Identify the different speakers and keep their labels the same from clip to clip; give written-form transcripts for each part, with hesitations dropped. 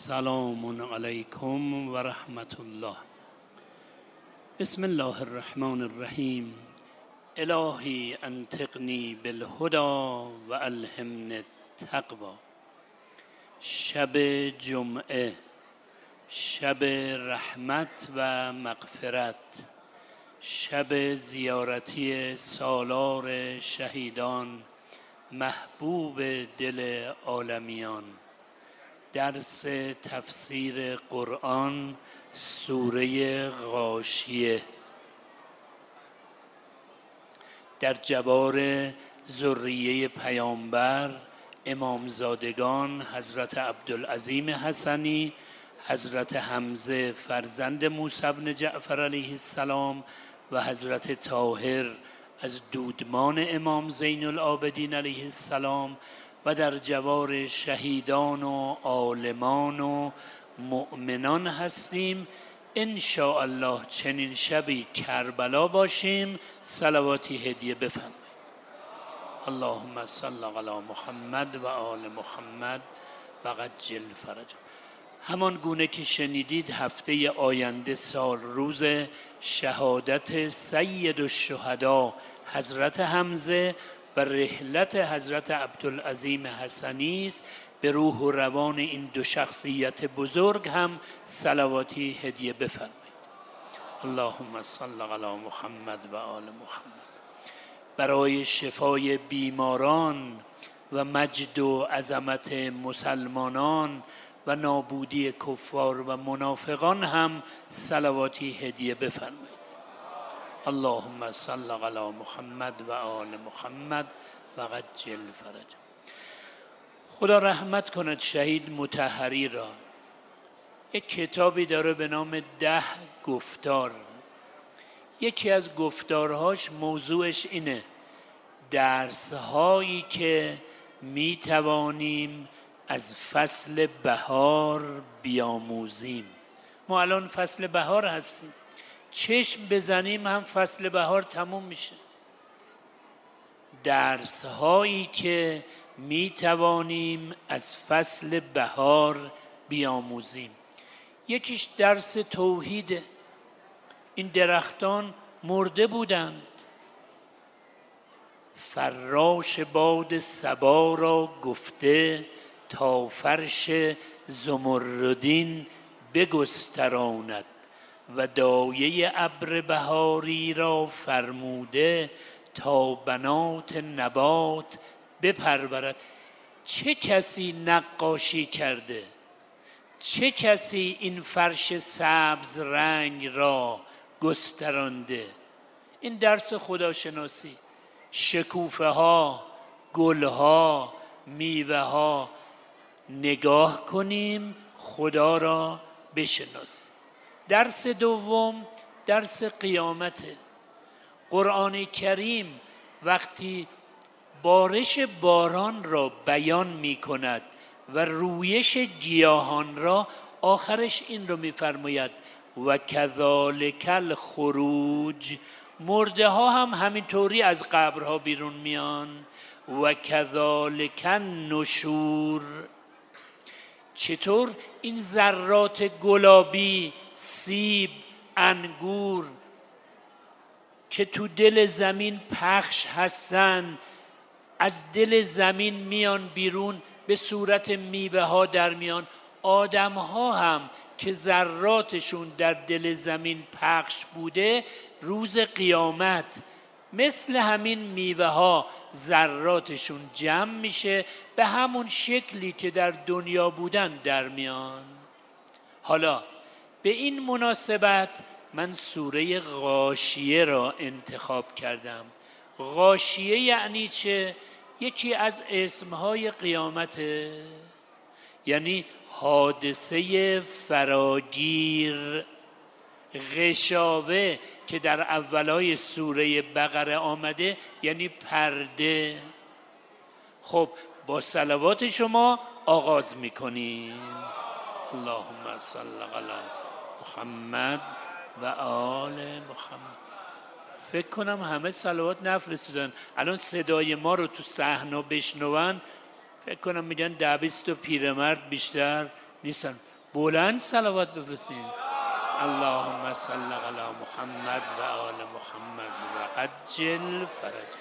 Speaker 1: سلام علیکم و رحمت الله. بسم الله الرحمن الرحیم. الهی انطقنی بالهدی و الهمنی التقوی. شب جمعه، شب رحمت و مغفرت، شب زیارتی سالار شهیدان، محبوب دل عالمیان. درس تفسیر قرآن، سوره غاشیه. در جوار ذریه پیامبر، امامزادگان حضرت عبدالعظیم حسنی، حضرت حمزه فرزند موسی بن جعفر علیه السلام و حضرت طاهر از دودمان امام زین العابدین علیه السلام، و در جوار شهیدان و عالمان و مؤمنان هستیم. ان شاء الله چنین شبی کربلا باشیم. صلواتی هدیه بفرمایید. اللهم صل علی محمد و آل محمد و عجل فرجهم. همان گونه که شنیدید هفته آینده سال روز شهادت سید الشهدا حضرت حمزه و رحلت حضرت عبدالعظیم حسنی است. به روح و روان این دو شخصیت بزرگ هم صلواتی هدیه بفرمایید. اللهم صل علی محمد و آل محمد. برای شفای بیماران و مجد و عظمت مسلمانان و نابودی کفار و منافقان هم صلواتی هدیه بفرمایید. اللهم صل علی محمد و آل محمد و عجل فرجهم. خدا رحمت کند شهید مطهری را. یک کتابی داره به نام 10 گفتار. یکی از گفتارهاش موضوعش اینه: درس‌هایی که می توانیم از فصل بهار بیاموزیم. ما الان فصل بهار هستیم، چشم بزنیم هم فصل بهار تموم میشه. درس هایی که می توانیم از فصل بهار بیاموزیم. یکیش درس توحیده. این درختان مرده بودند. فراش باد صبا را گفته تا فرش زمردین بگستراند و دایه ابر بهاری را فرموده تا بنات نبات بپرورد. چه کسی نقاشی کرده؟ چه کسی این فرش سبز رنگ را گسترانده؟ این درس خداشناسی. شکوفه ها، گل ها، میوه ها. نگاه کنیم، خدا را بشناسیم. درس دوم درس قیامته. قرآن کریم وقتی بارش باران را بیان می کند و رویش گیاهان را، آخرش این رو می فرماید: و کذالک الخروج. مرده ها هم همینطوری از قبرها بیرون میان. و کذالک النشور. چطور این ذرات گلابی، سیب، انگور که تو دل زمین پخش هستن، از دل زمین میان بیرون به صورت میوه ها در میان. آدم ها هم که ذراتشون در دل زمین پخش بوده، روز قیامت مثل همین میوه ها ذراتشون جمع میشه، به همون شکلی که در دنیا بودن در میان. حالا به این مناسبت من سوره غاشیه را انتخاب کردم. غاشیه یعنی چه؟ یکی از اسمهای قیامته، یعنی حادثه فراگیر. غشاوه که در اولای سوره بقره آمده یعنی پرده. خب با صلوات شما آغاز میکنیم. اللهم صل علی محمد و آل محمد. فکر کنم همه صلوات نفرستادن. الان صدای ما رو تو صحنه بشنون، فکر کنم میگن 10-20 پیرمرد بیشتر نیستن. بلند صلوات بفرستین. اللهم صل علی محمد و آل محمد و عجل فرج.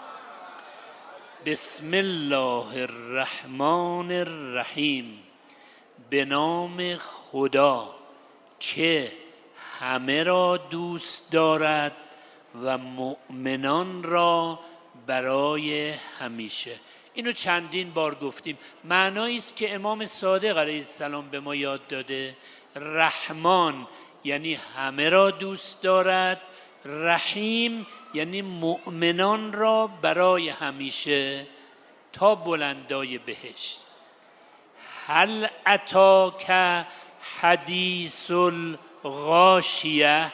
Speaker 1: بسم الله الرحمن الرحیم. به نام خدا که همه را دوست دارد و مؤمنان را برای همیشه. اینو چندین بار گفتیم. معنایی است که امام صادق علیه السلام به ما یاد داده. رحمان یعنی همه را دوست دارد، رحیم یعنی مؤمنان را برای همیشه تا بلندای بهشت. هل اتاک حدیث الغاشیه؟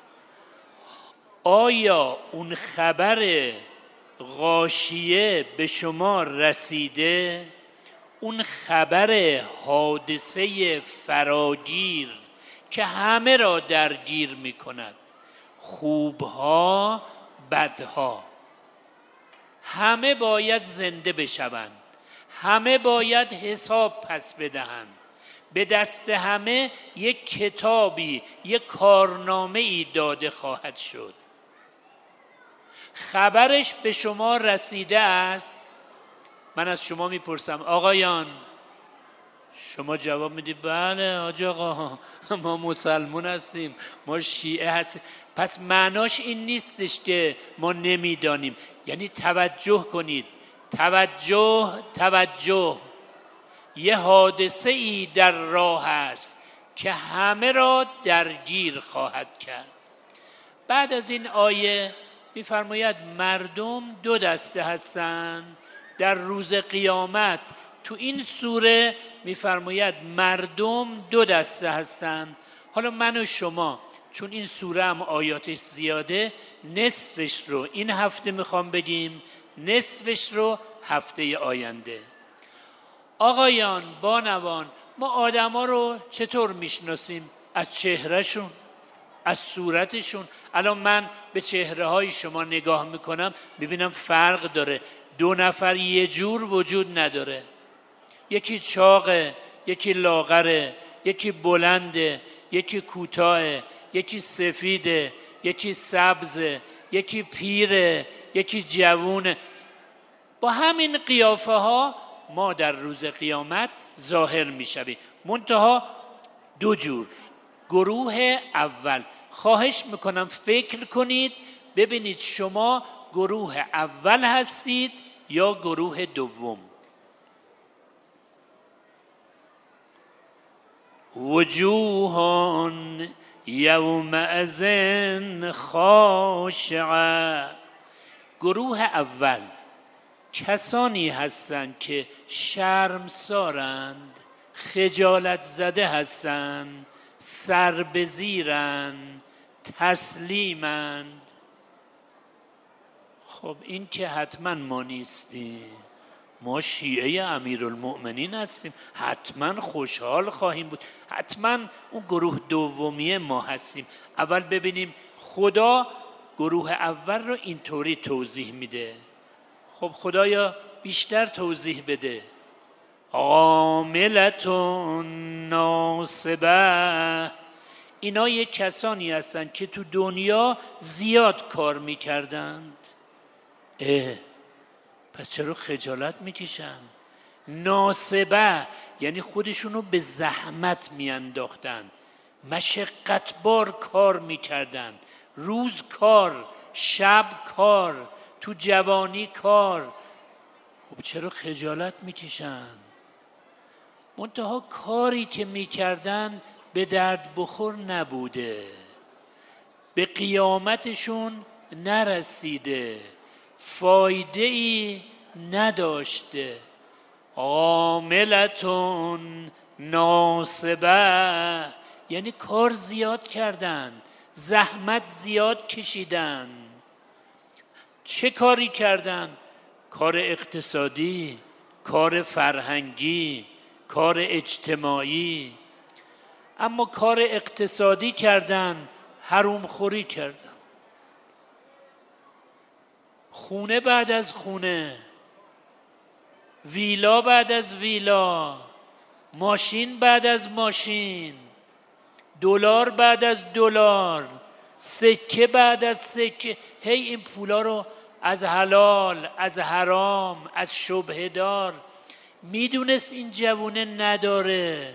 Speaker 1: آیا اون خبر غاشیه به شما رسیده؟ اون خبر حادثه فراگیر که همه را درگیر می کند، خوبها بدها، همه باید زنده بشوند، همه باید حساب پس بدهند، به دست همه یک کتابی، یک کارنامه ای داده خواهد شد. خبرش به شما رسیده است؟ من از شما میپرسم آقایان، شما جواب میدید بله حاج آقا ما مسلمون هستیم، ما شیعه هستیم. پس معناش این نیستش که ما نمیدانیم. یعنی توجه کنید، توجه. یه حادثه ای در راه است که همه را درگیر خواهد کرد. بعد از این آیه می‌فرماید مردم دو دسته هستند در روز قیامت. تو این سوره می‌فرماید مردم دو دسته هستند. حالا من و شما چون این سوره هم آیاتش زیاده، نصفش رو این هفته میخوام بگیم، نصفش رو هفته آینده. آقایان بانوان، ما آدما رو چطور میشناسیم؟ از چهرهشون، از صورتشون. الان من به چهره های شما نگاه میکنم، ببینم فرق داره. دو نفر یه جور وجود نداره. یکی چاقه، یکی لاغره، یکی بلنده، یکی کوتاه، یکی سفیده، یکی سبزه، یکی پیره، یکی جوونه. با همین قیافه ها ما در روز قیامت ظاهر میشویم. منتها دو جور. گروه اول، خواهش میکنم فکر کنید ببینید شما گروه اول هستید یا گروه دوم. وجوه یومئذ خاشعه. گروه اول کسانی هستند که شرمسارند، خجالت زده هستند، سر به زیرند، تسلیمند. خب این که حتما ما نیستیم. ما شیعه امیرالمؤمنین هستیم، حتما خوشحال خواهیم بود. حتما اون گروه دومیه ما هستیم. اول ببینیم خدا گروه اول رو اینطوری توضیح میده. خب خدایا بیشتر توضیح بده. عاملتون ناصبه. اینا یک کسانی هستن که تو دنیا زیاد کار میکردند. پس چرا خجالت میکشن؟ ناصبه یعنی خودشونو به زحمت میانداختن، مشقتبار کار میکردن، روز کار، شب کار، تو جوانی کار. خب چرا خجالت میکشن؟ منتها کاری که میکردن به درد بخور نبوده، به قیامتشون نرسیده، فایده ای نداشته. عاملتون ناصبه یعنی کار زیاد کردن، زحمت زیاد کشیدن. چه کاری کردن؟ کار اقتصادی، کار فرهنگی، کار اجتماعی. اما کار اقتصادی کردن، حروم خوری کردن، خونه بعد از خونه، ویلا بعد از ویلا، ماشین بعد از ماشین، دلار بعد از دلار، سکه بعد از سکه. هی این پولا رو از حلال، از حرام، از شبهه دار. میدونست این جوونه نداره،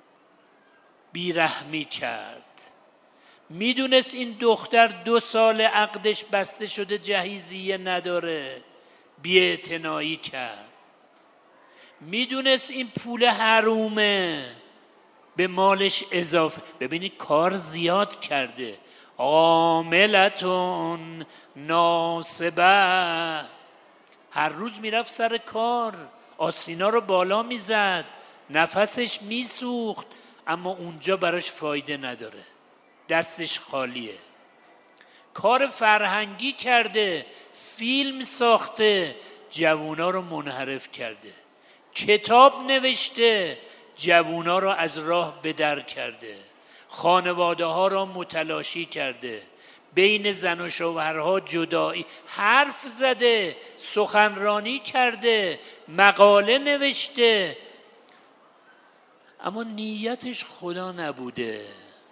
Speaker 1: بیرحمی کرد. میدونست این دختر 2 سال عقدش بسته شده، جهیزیه نداره، بی‌اعتنایی کرد. میدونست این پول حرومه، به مالش اضافه. ببینید کار زیاد کرده. عاملتون ناصبه، هر روز میرفت سر کار، آسینا رو بالا میزد، نفسش میسوخت، اما اونجا براش فایده نداره، دستش خالیه. کار فرهنگی کرده، فیلم ساخته، جوونا رو منحرف کرده. کتاب نوشته، جوونا رو از راه به در کرده. خانواده ها را متلاشی کرده، بین زن و شوهرها جدایی. حرف زده، سخنرانی کرده، مقاله نوشته، اما نیتش خدا نبوده.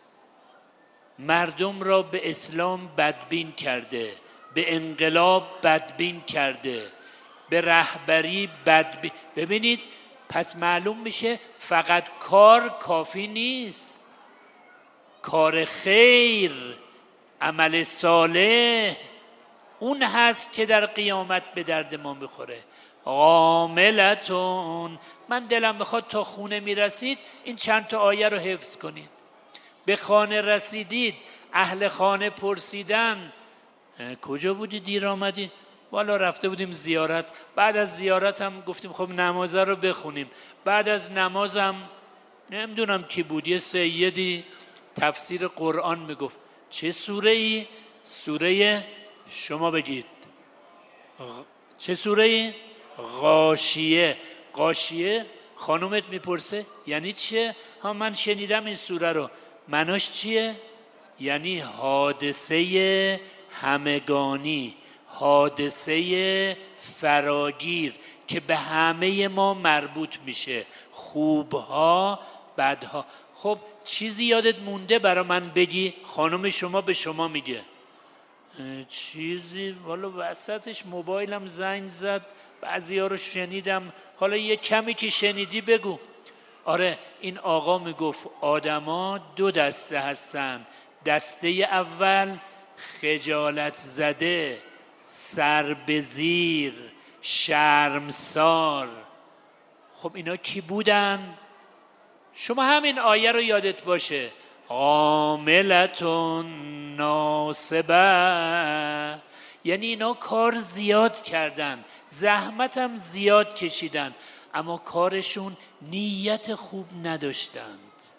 Speaker 1: مردم را به اسلام بدبین کرده، به انقلاب بدبین کرده، به رهبری بدبین. ببینید پس معلوم میشه فقط کار کافی نیست. کار خیر، عمل صالح، اون هست که در قیامت به درد ما میخوره. عاملتون، من دلم بخواد تا خونه میرسید این چند تا آیه رو حفظ کنید. به خانه رسیدید، اهل خانه پرسیدن کجا بودی دیر آمدی؟ والا رفته بودیم زیارت. بعد از زیارت هم گفتیم خب نمازه رو بخونیم. بعد از نمازم نمیدونم کی بود، یه سیدی تفسیر قرآن میگفت. چه سوره ای؟ سوره شما بگید چه سوره ای؟ غاشیه. غاشیه خانومت میپرسه یعنی چیه؟ ها من شنیدم این سوره رو. معناش چیه؟ یعنی حادثه همگانی، حادثه فراگیر که به همه ما مربوط میشه، خوبها بدها. خب چیزی یادت مونده برا من بگی؟ خانم شما به شما میگه چیزی، والا وسطش موبایلم زنگ زد، بعضی‌ها رو شنیدم، حالا یه کمی که شنیدی بگو. آره این آقا میگفت آدما 2 دسته هستن. دسته اول خجالت زده، سر به زیر، شرمسار. خب اینا کی بودن؟ شما همین آیه رو یادت باشه، عاملتون ناصبه، یعنی اینا کار زیاد کردن، زحمت هم زیاد کشیدن، اما کارشون نیت خوب نداشتند،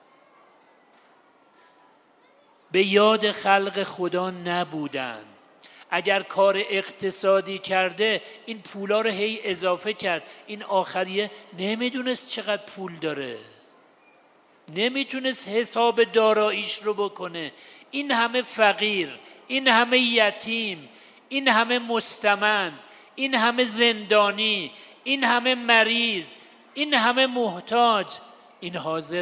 Speaker 1: به یاد خلق خدا نبودند. اگر کار اقتصادی کرده این پولا رو هی اضافه کرد، این آخریه نمیدونست چقدر پول داره، نمیتونست حساب داراییش رو بکنه. این همه فقیر، این همه یتیم، این همه مستمند، این همه زندانی، این همه مریض، این همه محتاج، این حاضر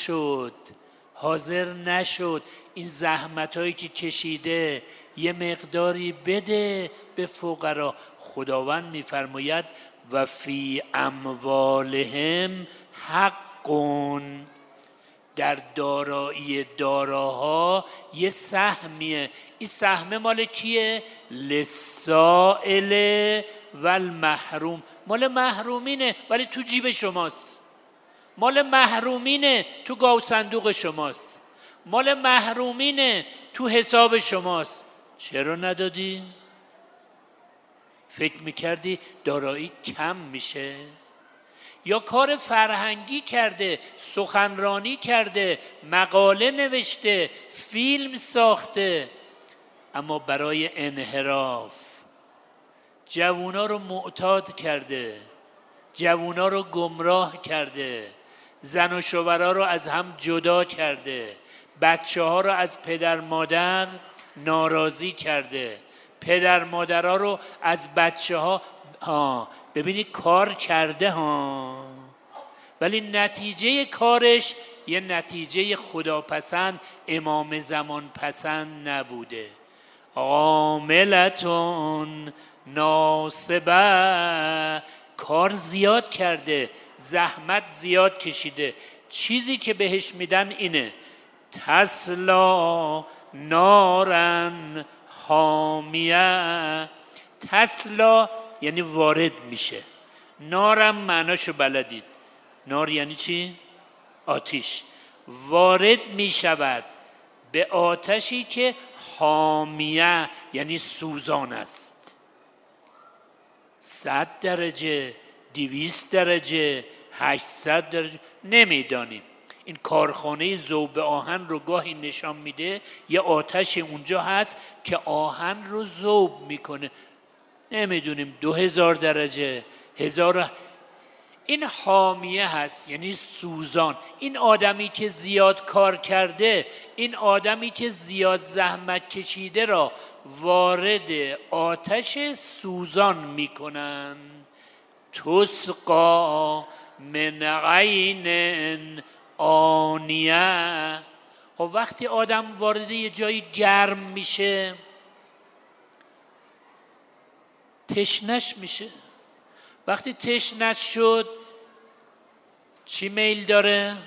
Speaker 1: نشد این زحمتایی که کشیده یه مقداری بده به فقرا. خداوند میفرماید و فی اموالهم حقٌ، در دارایی داراها یه سهمیه. این سهم مال کیه؟ للسائل و المحروم، مال محرومینه ولی تو جیب شماست. مال محرومینه تو گاو صندوق شماست. مال محرومینه تو حساب شماست. چرا ندادی؟ فکر میکردی دارایی کم میشه؟ یا کار فرهنگی کرده، سخنرانی کرده، مقاله نوشته، فیلم ساخته، اما برای انحراف جوونا رو معتاد کرده، جوونا رو گمراه کرده، زن و شوهرها رو از هم جدا کرده، بچه ها رو از پدر مادر ناراضی کرده، پدر مادرها رو از بچه ها. ببینید کار کرده ها، ولی نتیجه کارش یه نتیجه خداپسند، امام زمان پسند نبوده. عاملتون ناصبه، کار زیاد کرده، زحمت زیاد کشیده، چیزی که بهش میدن اینه تسلا نارن حامیه. تسلا یعنی وارد میشه، نارم معناشو بلدید، نار یعنی چی؟ آتش. وارد میشود به آتشی که حامیه یعنی سوزان است. 100 درجه، 200 درجه، 800 درجه نمیدانیم. این کارخانه ذوب آهن رو گاهی نشان میده، یه آتش اونجا هست که آهن رو ذوب میکنه، نمیدونیم 2000 درجه، 1000. این حامیه هست یعنی سوزان. این آدمی که زیاد کار کرده، این آدمی که زیاد زحمت کشیده را وارد آتش سوزان میکنن. تسقا من عین آنیه. و وقتی آدم وارد یه جایی گرم میشه تشنش میشه. وقتی تشنش شد چی میل داره؟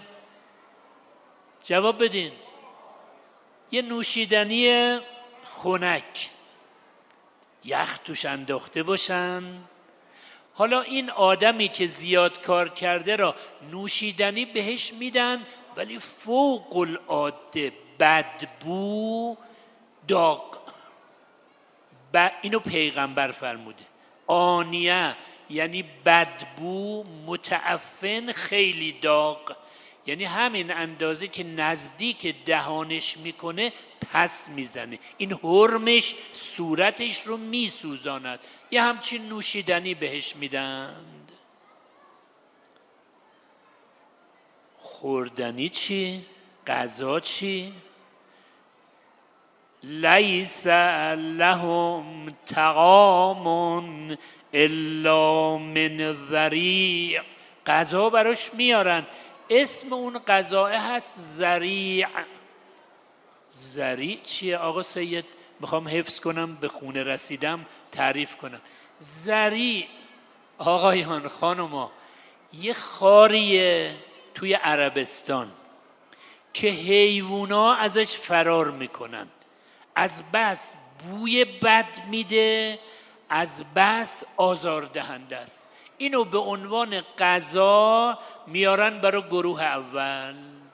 Speaker 1: جواب بدین. یه نوشیدنی خنک، یخ توش انداخته باشن. حالا این آدمی که زیاد کار کرده را نوشیدنی بهش میدن ولی فوق العاده بدبو، داغ. اینو پیغمبر فرموده. آنیه یعنی بدبو، متعفن، خیلی داغ، یعنی همین اندازه که نزدیک دهانش میکنه پس میزنه. این حرمش صورتش رو میسوزاند. یه همچین نوشیدنی بهش میدند. خوردنی چی؟ غذا چی؟ لیس لهم طعام الا من ضریع. غذا براش میارن، اسم اون غذا هست ضریع. ضریع چیه آقا سید؟ میخوام حفظ کنم، به خونه رسیدم تعریف کنم. ضریع آقایان خانوما یه خاریه توی عربستان که حیوونا ازش فرار میکنن، از بس بوی بد میده، از بس آزاردهنده است. اینو به عنوان غذا میارن برای گروه اول.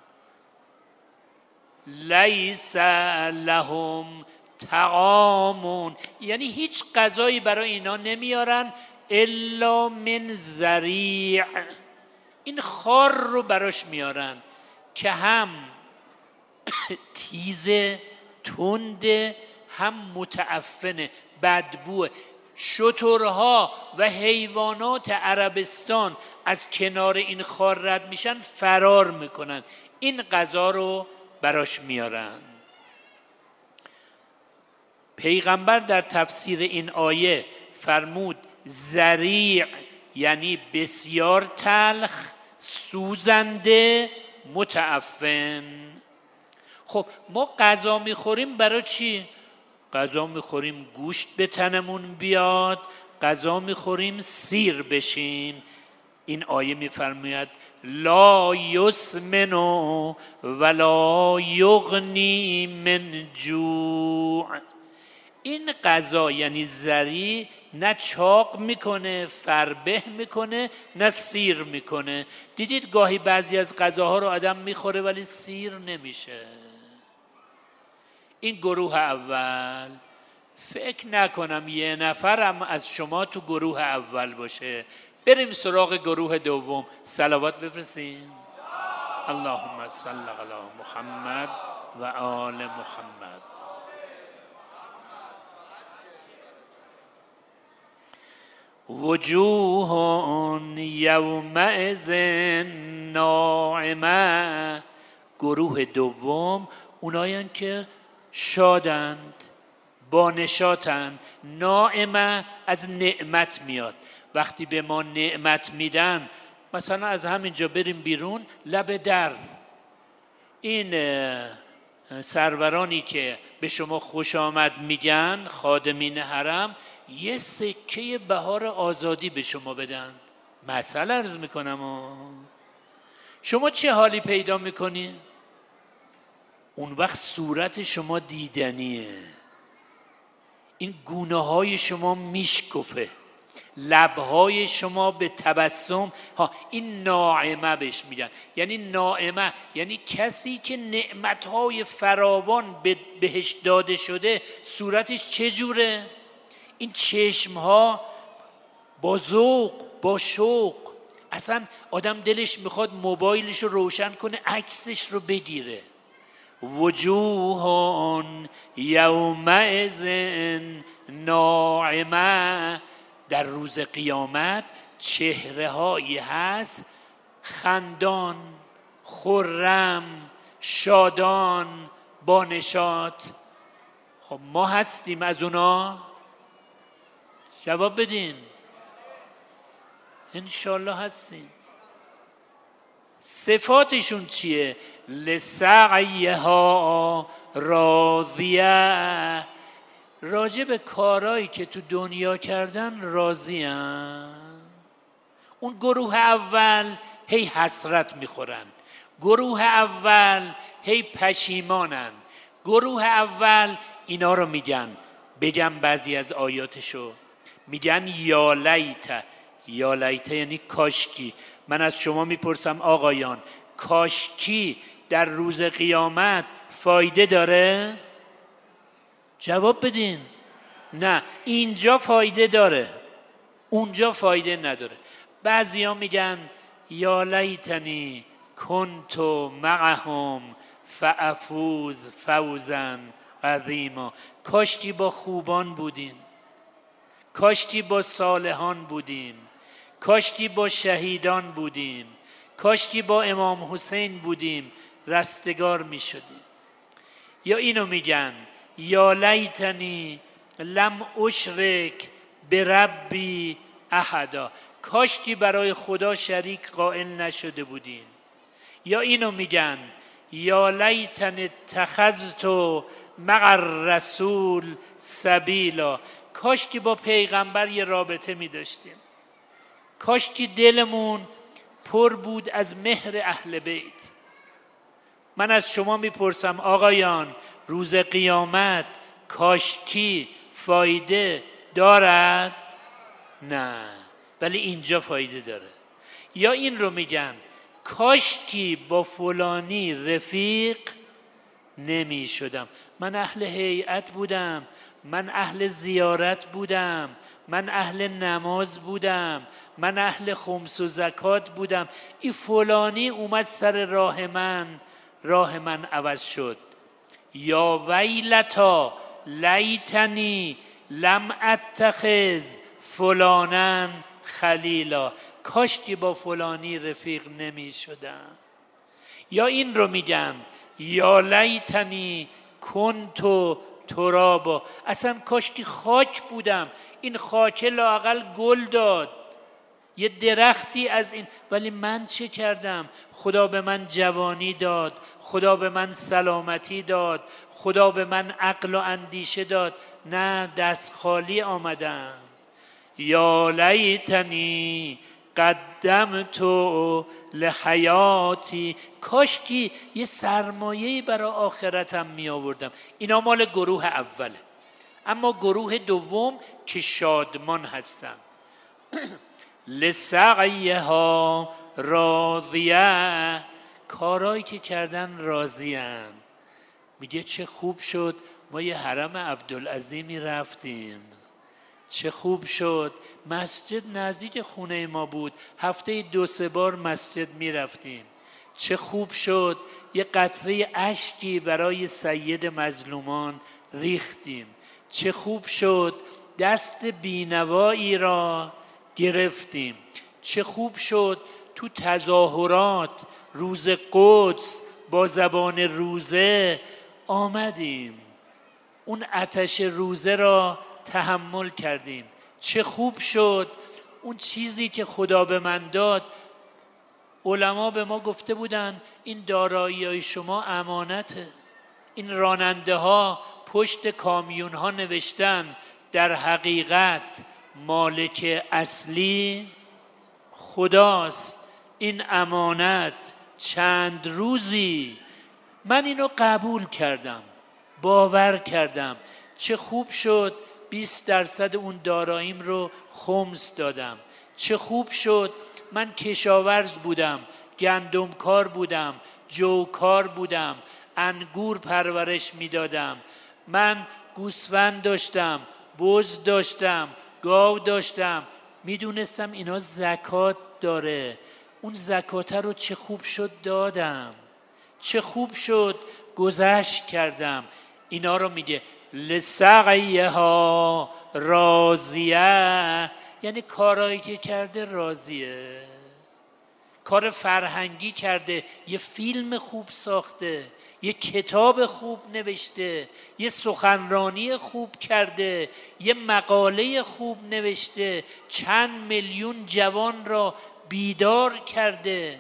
Speaker 1: لیس لهم طعام، یعنی هیچ غذایی برای اینا نمیارن الا من ضریع. این خار رو براش میارن که هم تیزه، تنده، هم متعفنه، بدبوه. شترها و حیوانات عربستان از کنار این خار رد میشن، فرار میکنن، این غذا رو براش میارن. پیغمبر در تفسیر این آیه فرمود ضریع یعنی بسیار تلخ، سوزنده، متعفن. خب ما غذا میخوریم برای چی؟ غذا میخوریم گوشت به تنمون بیاد، غذا میخوریم سیر بشیم. این آیه میفرماید لا یسمن ولا یغنی من جوع. این غذا یعنی ضریع نه چاق میکنه، فربه میکنه، نه سیر میکنه. دیدید گاهی بعضی از غذاها رو آدم میخوره ولی سیر نمیشه. این گروه اول. فکر نکنم یه نفرم از شما تو گروه اول باشه. بریم سراغ گروه دوم. صلوات بفرستیم. اللهم صل علی محمد و آل محمد. وجوه یومئذ ناعمه. گروه دوم اونایان که شادند، با نشاطند. ناعمه از نعمت میاد. وقتی به ما نعمت میدن، مثلا از همینجا بریم بیرون، لب در این سرورانی که به شما خوش آمد میگن، خادمین حرم، یه سکه بهار آزادی به شما بدن. مثل عرض میکنم شما چه حالی پیدا میکنی؟ اون وقت صورت شما دیدنیه، این گونه های شما میشکفه، لبهای شما به تبسم. این ناعمه بهش میگن. یعنی ناعمه یعنی کسی که نعمتهای فراوان بهش داده شده، صورتش چجوره؟ این چشمها با ذوق، با شوق، اصلا آدم دلش میخواد موبایلش رو روشن کنه، عکسش رو بگیره. وجوه یومئذ ناعمه، در روز قیامت چهره هایی هست خندان، خرم، شادان، با نشاط. خب ما هستیم از اونا؟ جواب بدین. انشالله هستیم. صفاتشون چیه؟ لسعیها راضیه، راجع به کارهایی که تو دنیا کردن راضی‌ان. اون گروه اول هی حسرت میخورن، گروه اول هی پشیمانن، گروه اول اینا رو میگن. بگم بعضی از آیاتشو، میگن یا لیت. یا لیت یعنی کاشکی. من از شما میپرسم آقایان، کاشکی در روز قیامت فایده داره؟ جواب بدین. نه، اینجا فایده داره، اونجا فایده نداره. بعضیا میگن یا لیتنی کنت معهم فافوز فوزا عظیما. کاشکی با خوبان بودیم، کاشکی با صالحان بودیم، کاشکی با شهیدان بودیم، کاشکی با امام حسین بودیم، رستگار می شدیم. یا اینو میگن یا لیتنی لم اشرک بربی احدا، کاشکی برای خدا شریک قائل نشده بودیم. یا اینو میگن یا لیتن اتخذت مع الرسول سبیلا، کاشکی با پیغمبر یه رابطه می داشتیم، کاشکی دلمون پر بود از مهر اهل بیت. من از شما میپرسم آقایان، روز قیامت کاشکی فایده دارد؟ نه، ولی اینجا فایده داره. یا این رو میگن کاشکی با فلانی رفیق نمی شدم. من اهل هیئت بودم، من اهل زیارت بودم، من اهل نماز بودم، من اهل خمس و زکات بودم، این فلانی اومد سر راه من عوض شد. یا ویلتا لیتنی لم اتخذ فلانا خلیلا، کاشکی با فلانی رفیق نمی شدم. یا این رو میگن یا لیتنی کنتو ترابا، اصلا کاشکی خاک بودم، این خاک لااقل گل داد، یه درختی از این، ولی من چه کردم؟ خدا به من جوانی داد، خدا به من سلامتی داد، خدا به من عقل و اندیشه داد، نه، دست خالی آمدم. یا لیتنی قدمت لحیاتی، کاشکی یه سرمایه‌ای برای آخرتم می آوردم. اینا مال گروه اوله. اما گروه دوم که شادمان هستن لسعیها راضیه، کارهایی که کردن راضی‌ان. میگه چه خوب شد ما یه حرم عبدالعظیمی رفتیم، چه خوب شد مسجد نزدیک خونه ما بود، هفته 2-3 بار مسجد می رفتیم، چه خوب شد یه قطره اشکی برای سید مظلومان ریختیم، چه خوب شد دست بینوایی را گرفتیم، چه خوب شد تو تظاهرات روز قدس با زبان روزه آمدیم، اون آتش روزه را تحمل کردیم، چه خوب شد اون چیزی که خدا به من داد علما به ما گفته بودن این دارایی‌های شما امانته. این راننده ها پشت کامیون ها نوشتن در حقیقت مالک اصلی خداست، این امانت چند روزی. من اینو قبول کردم، باور کردم. چه خوب شد 20% اون داراییم رو خمس دادم. چه خوب شد من کشاورز بودم، گندمکار بودم، جوکار بودم، انگور پرورش میدادم. من گوسفند داشتم، بز داشتم، گاو داشتم. میدونستم اینا زکات داره. اون زکات رو چه خوب شد دادم، چه خوب شد گذشت کردم. اینا رو میگه لسعیها راضیه، یعنی کارایی که کرده راضیه. کار فرهنگی کرده، یه فیلم خوب ساخته، یه کتاب خوب نوشته، یه سخنرانی خوب کرده، یه مقاله خوب نوشته، چند میلیون جوان را بیدار کرده.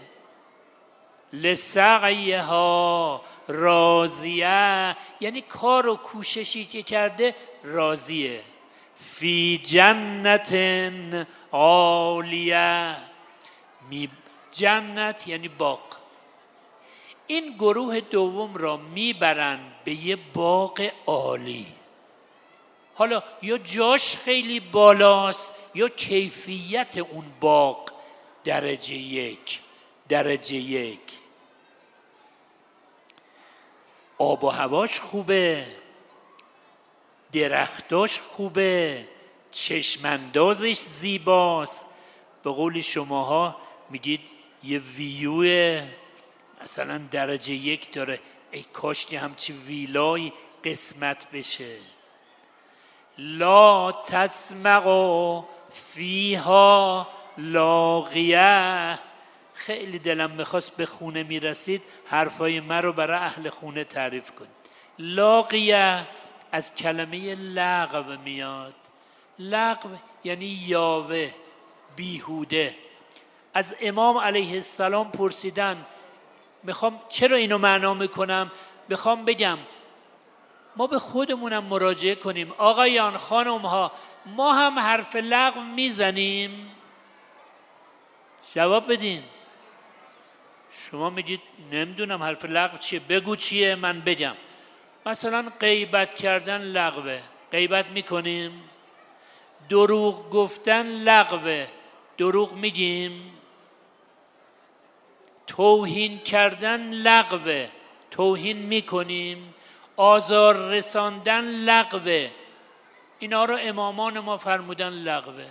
Speaker 1: لسعیها راضیه، یعنی کار و کوششی که کرده راضیه. فی جنت عالیه، جنت یعنی باغ. این گروه دوم را میبرن به یه باغ عالی. حالا یا جاش خیلی بالاست یا کیفیت اون باغ درجه یک. آب و هواش خوبه، درختاش خوبه، چشماندازش زیباست. به قول شماها میگید یه ویو مثلا درجه 1 داره. ای کاش که همچی ویلای قسمت بشه. لا تسمع فیها لاغیه. خیلی دلم میخواست به خونه میرسید حرفای من رو برای اهل خونه تعریف کنید. لاغیه از کلمه لغو میاد. لغو یعنی یاوه، بیهوده. از امام علیه السلام پرسیدن، میخوام چرا اینو معنا میکنم؟ میخوام بگم ما به خودمونم مراجعه کنیم. آقایان، خانم ها، ما هم حرف لغو میزنیم؟ جواب بدین. شما میگید نمیدونم حرف لغو چیه، بگو چیه من بگم. مثلا غیبت کردن لغوه، غیبت میکنیم. دروغ گفتن لغوه، دروغ میگیم. توهین کردن لغوه، توهین میکنیم. آزار رساندن لغوه، اینا رو امامان ما فرمودن لغوه.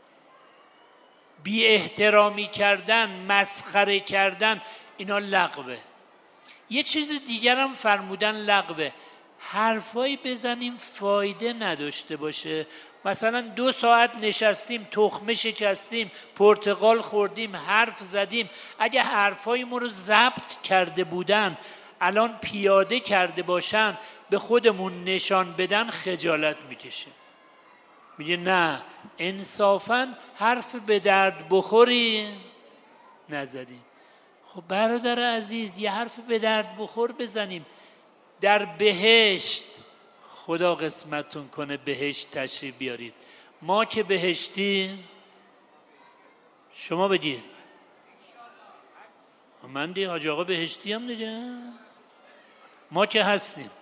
Speaker 1: بی احترامی کردن، مسخره کردن، اینا لغوه. یه چیز دیگر هم فرمودن لغوه، حرفایی بزنیم فایده نداشته باشه. مثلا 2 ساعت نشستیم، تخمه شکستیم، پرتقال خوردیم، حرف زدیم. اگه حرفای ما رو ضبط کرده بودن الان پیاده کرده باشن به خودمون نشان بدن خجالت میکشیم. میگه نه، انصافاً حرف به درد بخوری نزدیم. خب برادر عزیز، یه حرف به درد بخور بزنیم. در بهشت خدا قسمتون کنه بهشت تشریف بیارید. ما که بهشتی، شما بگید. من دیگه حاج آقا بهشتی هم دیگه. ما که هستیم.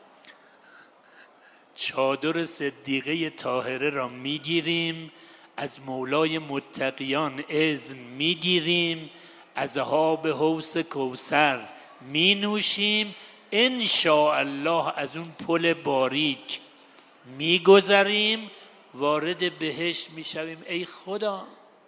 Speaker 1: چادر صدیقه طاهره را میگیریم، از مولای متقیان اذن میگیریم، از آب حوض کوثر می نوشیم، ان شاء الله از اون پل باریک میگذریم، وارد بهشت میشویم. ای خدا،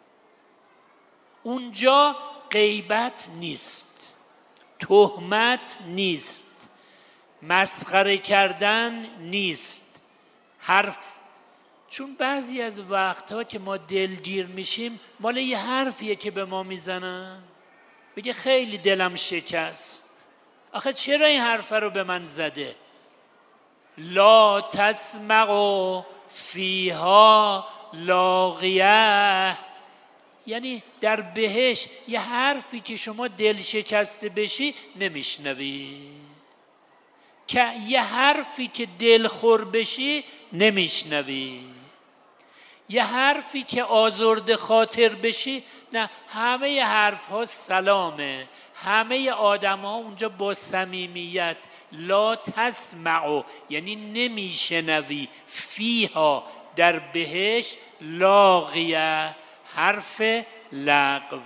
Speaker 1: اونجا غیبت نیست، تهمت نیست، مسخره کردن نیست، حرف. چون بعضی از وقتها که ما دلگیر میشیم مال یه حرفیه که به ما میزنن، بگه خیلی دلم شکست، آخه چرا این حرف رو به من زده؟ لا تسمع فیها لاغیه، یعنی در بهشت یه حرفی که شما دل شکسته بشی نمیشنوی، که یه حرفی که دل خور بشی نمیشنوی، یه حرفی که آزرده خاطر بشی نه. همه ی حرف ها سلامه، همه ی آدم ها اونجا با صمیمیت. لا تسمعو یعنی نمیشنوی، فیها در بهشت، لاغیه حرف لغو.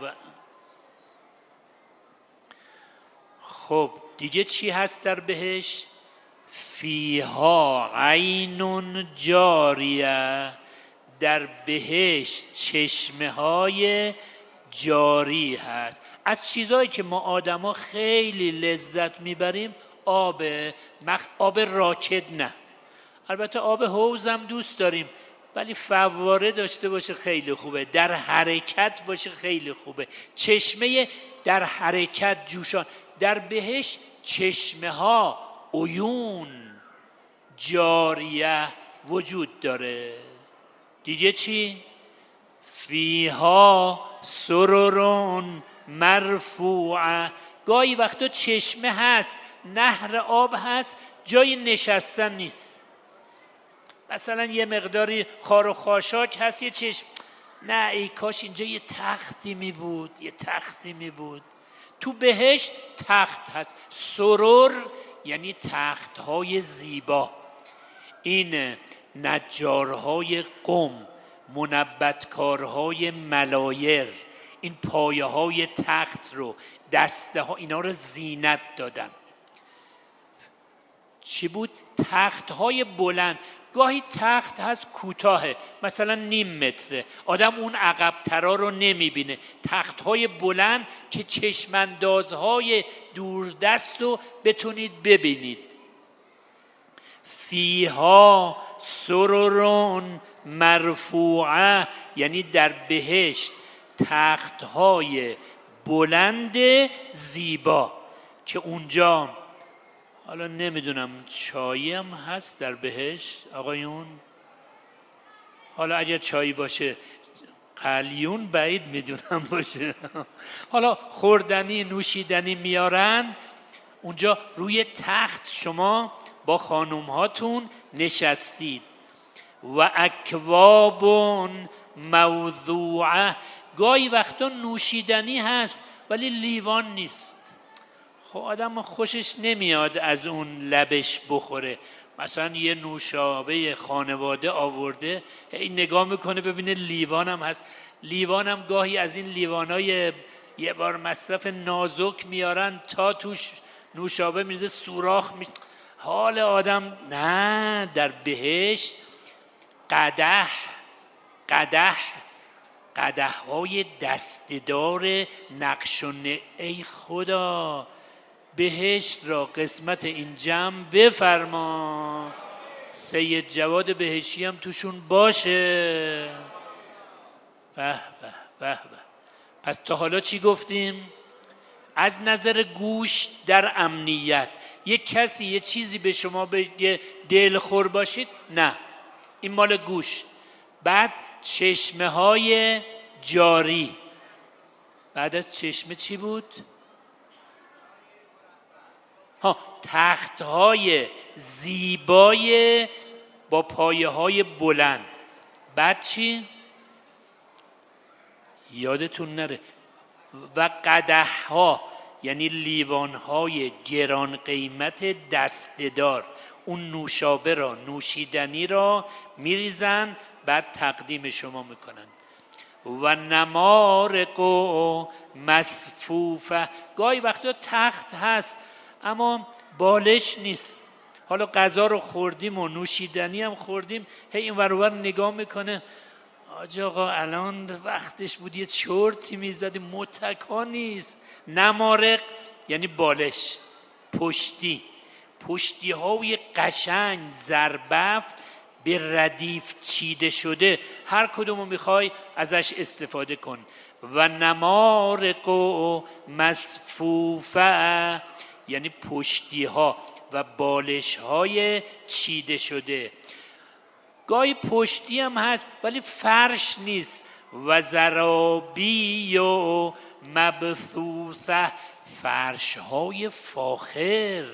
Speaker 1: خب دیگه چی هست در بهشت؟ فیها عین جاریه، در بهشت چشمه های جاری هست. از چیزهایی که ما آدم ها خیلی لذت میبریم آب راکد نه، البته آب حوضم دوست داریم، ولی فواره داشته باشه خیلی خوبه، در حرکت باشه خیلی خوبه. چشمه در حرکت جوشان. در بهشت چشمه ها عیون جاریه وجود داره. دیگه چی؟ فیها سررون مرفوعه، گاهی وقتا چشمه هست، نهر آب هست، جای نشستن نیست. مثلا یه مقداری خار و خاشاک هست، یه چشم، نه ای کاش اینجا یه تختی می بود، یه تختی می بود. تو بهشت تخت هست. سرور یعنی تختهای زیبا. این نجارهای قم، منبتکارهای ملایر، این پایه های تخت رو، دسته ها، اینا رو زینت دادن. چی بود؟ تخت های بلند. گاهی تخت هست کوتاهه، مثلا نیم متره، آدم اون عقب ترا رو نمیبینه. تخت های بلند که چشماندازهای دوردست رو بتونید ببینید. فیها سررون مرفوعه یعنی در بهشت تختهای بلند زیبا، که اونجا حالا نمیدونم چایی هم هست در بهشت آقایون، حالا اگر چایی باشه قلیون بعید میدونم باشه، حالا خوردنی نوشیدنی میارن اونجا روی تخت، شما با خانوم هاتون نشستید. و اکواب موضوعه، گاهی وقتا نوشیدنی هست ولی لیوان نیست. خب آدم خوشش نمیاد از اون لبش بخوره. مثلا یه نوشابه خانواده آورده، این نگاه میکنه ببینه لیوانم هست. لیوانم گاهی از این لیوانای یه بار مصرف نازک میارن، تا توش نوشابه میرزه سوراخ میشه. حال آدم نه. در بهشت قدح های دستدار نقش و ای خدا بهشت را قسمت این جمع بفرما، سید جواد بهشتی هم توشون باشه. به به به به. پس تا حالا چی گفتیم؟ از نظر گوش در امنیت، یک کسی یه چیزی به شما بگه دلخور باشید، نه، این مال گوش. بعد چشمه های جاری. بعد از چشمه چی بود؟ تخت های زیبای با پایه های بلند. بعد چی؟ یادتون نره. و قدح ها یعنی لیوان های گران قیمت دستدار، اون نوشابه را، نوشیدنی را میریزن، بعد تقدیم شما میکنن. و نمارق و مصفوفه، گاهی وقتا تخت هست اما بالش نیست. حالا غذا رو خوردیم و نوشیدنی هم خوردیم، هی این ور اون ور نگاه میکنه، آج آقا الان وقتش بود یه چرتی میزدی، متکا نیست. نمارق یعنی بالش، پشتی های قشنگ زربفت به ردیف چیده شده، هر کدومو میخوای ازش استفاده کن. و نمارق و مصفوفه یعنی پشتی ها و بالش های چیده شده. گاهی پشتی هم هست ولی فرش نیست. و زرابی و مبثوثه، فرش‌های فاخر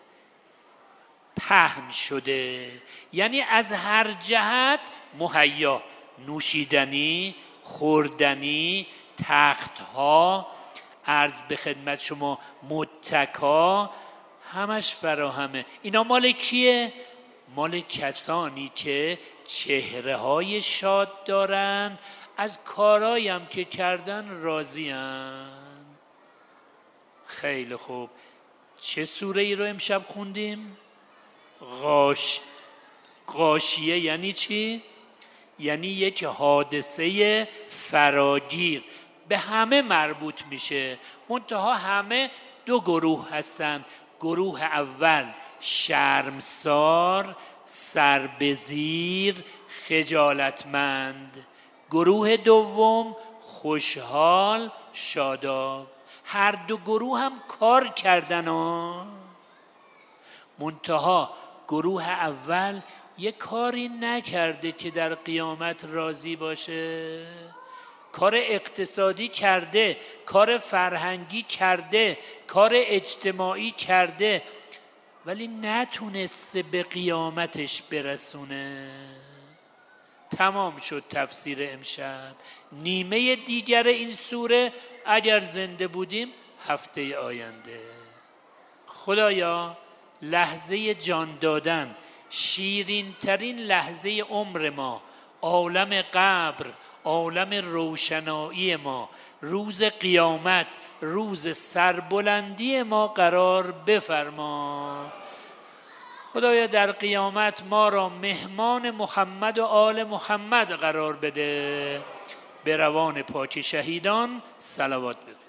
Speaker 1: پهن شده، یعنی از هر جهت مهیا، نوشیدنی، خوردنی، تختها، عرض به خدمت شما متکا، همش فراهمه. اینا مال کیه؟ مال کسانی که چهره های شاد دارن، از کارایی هم که کردن راضی هن. خیلی خوب. چه سوره ای رو امشب خوندیم؟ غاشیه یعنی چی؟ یعنی یک حادثه فراگیر، به همه مربوط میشه، منتها همه دو گروه هستن. گروه اول شرمسار، سربزیر، خجالتمند. گروه دوم خوشحال، شاداب. هر دو گروه هم کار کردن ها، منتها گروه اول یه کاری نکرده که در قیامت راضی باشه. کار اقتصادی کرده، کار فرهنگی کرده، کار اجتماعی کرده، ولی نتونسته به قیامتش برسونه. تمام شد تفسیر امشب. نیمه دیگر این سوره اگر زنده بودیم هفته آینده. خدایا لحظه جان دادن، شیرین ترین لحظه عمر ما، عالم قبر، عالم روشنایی ما، روز قیامت، روز سربلندی ما قرار بفرما. خدایا در قیامت ما را مهمان محمد و آل محمد قرار بده. به روان پاک شهیدان صلوات بفرما.